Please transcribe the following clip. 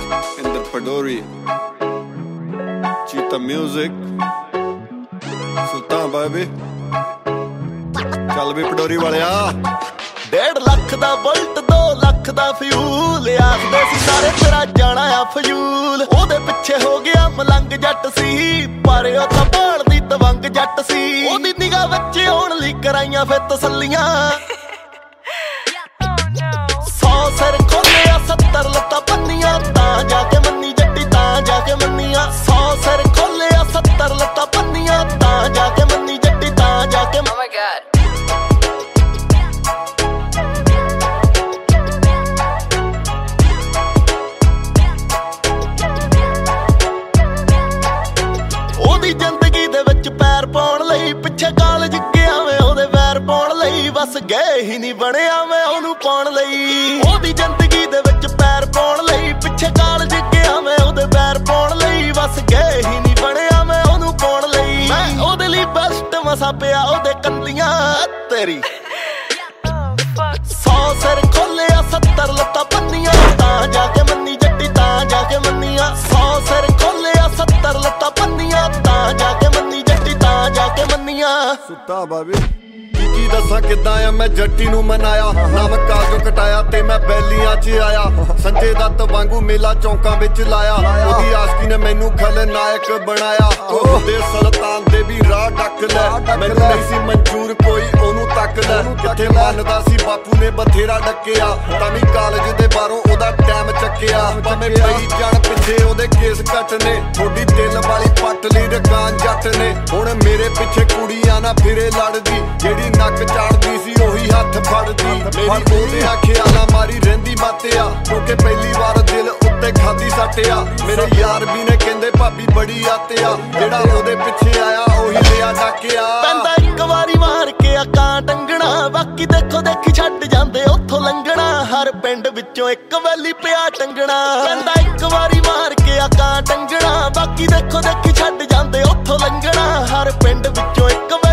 in the Padori, Cheetah Music, Sultan baby, ਚੱਲ ਵੀ ਪਡੋਰੀ ਵਾਲਿਆ। 1.5 ਲੱਖ ਦਾ ਬੁਲਟ 2 ਲੱਖ ਦਾ ਫਿਊਲ, ਆਖਦੇ ਸੀ ਸਾਰੇ ਤੇਰਾ ਜਾਣਾ ਆ ਫਜ਼ੂਲ। ਉਹਦੇ ਪਿੱਛੇ ਹੋ ਗਿਆ ਮਲੰਗ ਜੱਟ ਸੀ, ਪਰ ਉਹ ਤਾਂ ਭਾਲਦੀ ਤਵੰਗ ਜੱਟ ਸੀ। ਉਹਦੀ ਨਿਗਾਹ ਵਿੱਚ ਆਉਣ ਲਈ ਕਰਾਈਆਂ ਫਿਰ ਤਸੱਲੀਆਂ। 100 ਸਿਰ ਖੋਲਿਆ 70 ਲੱਤਾਂ ਪੰਨੀਆਂ, ਤਾਂ ਜਾ ਕੇ ਮੰਨੀ ਜੱਟੀ ਤਾਂ ਜਾ ਕੇ ਮੰਨੀਆਂ। 100 ਸਿਰ ਖੋਲਿਆ 70 ਲੱਤਾਂ ਪੰਨੀਆਂ, ਤਾਂ ਜਾ ਕੇ ਮੰਨੀ ਜੱਟੀ ਤਾਂ ਜਾ ਕੇ। Oh my God. ਉਹਦੀ ਜ਼ਿੰਦਗੀ ਦੇ ਵਿੱਚ ਪੈਰ ਪਾਉਣ ਲਈ ਪਿੱਛੇ ਕਾਲਜ ਗਿਆ ਮੈਂ ਉਹਦੇ ਵੈਰ ਪਾਉਣ ਲਈ, ਬਸ ਗਏ ਹੀ ਨਹੀਂ ਬਣਿਆ ਮੈਂ ਉਹਨੂੰ ਪਾਉਣ ਲਈ। ਉਹਦੀ ਜ਼ਿੰਦਗੀ ਦੇ ਵਿੱਚ ਪੈਰ ਪਾਉਣ ਲਈ ਪਿੱਛੇ ਕਾਲਜ ਗਿਆ ਮੈਂ ਉਹਦੇ ਵੈਰ ਪਾਉਣ ਲਈ, ਬਸ ਗਏ ਹੀ ਨਹੀਂ ਬਣਿਆ ਮੈਂ ਉਹਨੂੰ ਪਾਉਣ ਲਈ। ਮੈਂ ਉਹਦੇ ਲਈ ਬੈਸਟ ਮਸਾ ਪਿਆ ਉਹਦੇ ਕੰਦੀਆਂ ਤੇਰੀ। 100 ਸਿਰ ਖੋਲਿਆ 70 ਲੱਤਾਂ ਪੰਨੀਆਂ, ਤਾਂ ਜਾ ਕੇ ਮੰਨੀ ਜੱਟੀ ਤਾਂ ਜਾ ਕੇ ਮੰਨੀਆਂ। 100 ਸਿਰ ਖੋਲਿਆ 70 ਲੱਤਾਂ ਪੰਨੀਆਂ, ਤਾਂ ਜਾ ਕੇ ਮੰਨੀ ਜੱਟੀ ਤਾਂ ਜਾ ਕੇ ਮੰਨੀਆਂ। ਸੁੱਤਾ ਬਾਬੇ ਕੀ ਦੱਸਾਂ ਕਿੱਦਾਂ ਆ ਮੈਂ ਜੱਟੀ ਨੂੰ ਮਨਾਇਆ, ਨਾ ਮੈਂ ਕਾਜੋ ਕਟਾਇਆ ਤੇ ਮੈਂ ਬੈਲੀਆਂ 'ਚ ਆਇਆ। ਸੰਜੇ ਦੱਤ ਵਾਂਗੂ ਮੇਲਾ ਚੌਂਕਾਂ ਵਿੱਚ ਲਾਇਆ, ਉਹਦੀ ਆਸ਼ਕੀ ਨੇ ਮੈਨੂੰ ਖਲਨਾਇਕ ਬਣਾਇਆ। ਉਹ ਦੇ ਸੁਲਤਾਨ ਦੇ ਵੀ ਰਾਹ ਡੱਕ ਲੈ, ਮੈਨੂੰ ਨਹੀਂ ਸੀ ਮਨਜ਼ੂਰ ਕੋਈ ਉਹਨੂੰ ਤੱਕ ਲੈ। ਕਿੱਥੇ ਮੰਨਦਾ ਸੀ ਬਾਪੂ ਨੇ ਬਥੇਰਾ ਡੱਕਿਆ, ਤਾਂ ਵੀ ਕਾਲਜ ਦੇ ਬਾਹਰੋਂ ਉਹਦਾ ਟਾਈਮ ਚੱਕਿਆ। ਭਾਵੇਂ ਪਈ ਜਾਣ ਪਿੱਛੇ ਉਹਦੇ ਕੇਸ ਕੱਟਨੇ, ਥੋੜੀ ਦਿਲ ਵਾਲੀ ਪੱਟ ਲਈ ਰਕਾਨ ਜੱਟ ਨੇ। ਹੁਣ ਮੇਰੇ ਪਿੱਛੇ ਕੁੜੀਆਂ ਨਾ ਫਿਰੇ ਲੜਦੀ, ਜਿਹੜੀ ਨੱਕ ਚਾੜਦੀ ਸੀ ਉਹੀ ਹੱਥ ਫੜਦੀ। ਮੇਰੀ ਉਹਦੇ ਖਿਆਲਾਂ ਮਾਰੀ ਰਹਿੰਦੀ ਬਾਤਿਆ, ਕਿਉਂਕਿ ਪਹਿਲੀ ਵਾਰ ਦਿਲ ਉੱਤੇ ਖਾਦੀ ਸੱਟਿਆ। ਮੇਰੇ ਯਾਰ ਵੀ ਨੇ ਕਹਿੰਦੇ ਭਾਬੀ ਬੜੀ ਆਤਿਆ, ਜਿਹੜਾ ਉਹਦੇ ਪਿੱਛੇ ਆਇਆ ਉਹੀ ਲਿਆ ਡਾਕਿਆ। ਪੈਂਦਾ ਇੱਕ ਵਾਰੀ ਮਾਰ ਕੇ ਕਾਂ ਟੰਗਣਾ, ਬਾਕੀ ਦੇਖੋ ਦੇਖੀ ਛੱਡ ਜਾਂਦੇ ਉੱਥੋਂ ਲੰਘਣਾ। ਹਰ ਪਿੰਡ ਵਿੱਚੋਂ ਇੱਕ ਵੈਲੀ ਪਿਆ ਟੰਗਣਾ। ਪੈਂਦਾ ਇੱਕ ਵਾਰੀ ਮਾਰ ਕੇ ਕਾਂ ਟੰਗਣਾ, ਬਾਕੀ ਦੇਖੋ ਦੇਖੀ ਛੱਡ ਜਾਂਦੇ ਉੱਥੋਂ ਲੰਘਣਾ। ਹਰ ਪਿੰਡ ਵਿੱਚੋਂ ਇੱਕ